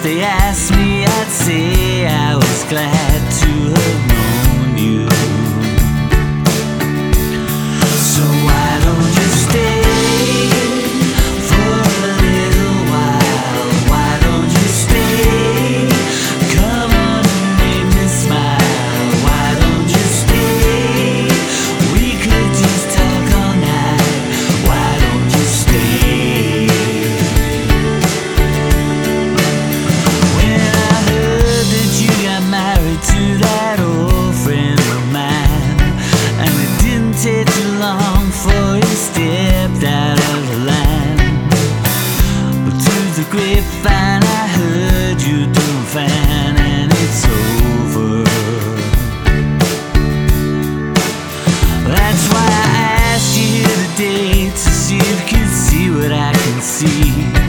they asked me, I'd say I was glad to have known you. So why don't you stay for a little while? Why don't you stay? Come on and make me smile. Why don't you stay? We could just talk all night. Why don't you stay? When I heard that you got married to that old friend of mine, and it didn't take too long before you stepped out of the line, but through the grapevine I heard you doing fine, and it's over. That's why I asked you here today, to see if you could see what I can see.